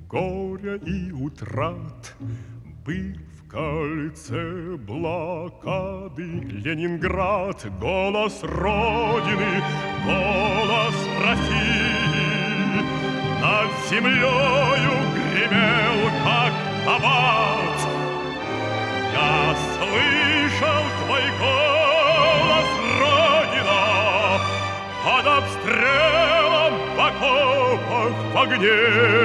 горя и утрат был в кольце блокады Ленинград, голос Родины, голос России над землею гремел, как набат. Я слышал твой голос, Родина, под обстрелом в окопах в огне.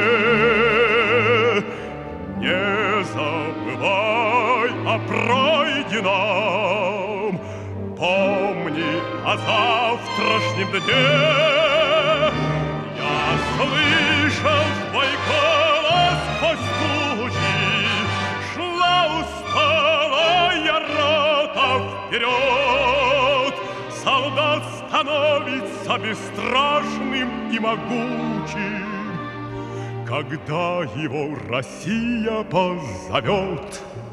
Не забывай о пройденном, помни о завтрашнем дне. Я слышал твой голос сквозь тучи, шла усталая рота вперед. Солдат становится бесстрашным и могучим, когда его Россия позовет.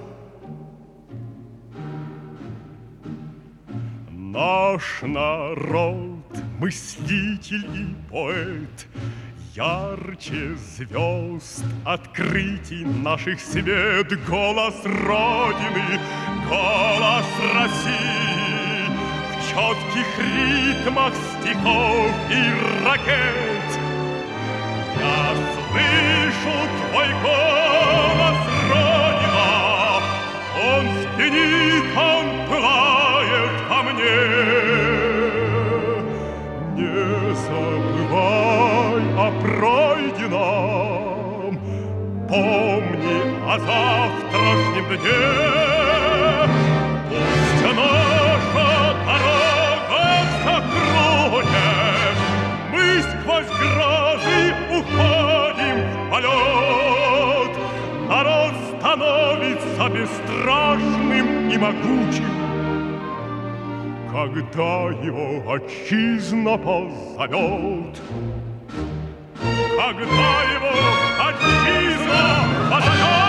Наш народ, мыслитель и поэт, ярче звезд открытий наших свет. Голос Родины, голос России в четких ритмах стихов и ракет. Я слышу твой голос, Родина, он звенит, он пылает во мне. Не забывай о пройденном, помни о завтрашнем дне. Пусть наша дорога закроет, мы сквозь грозы уходим в полет. Народ становится бесстрашным и могучим, когда его отчизна позовет. Когда его отчизна позовет.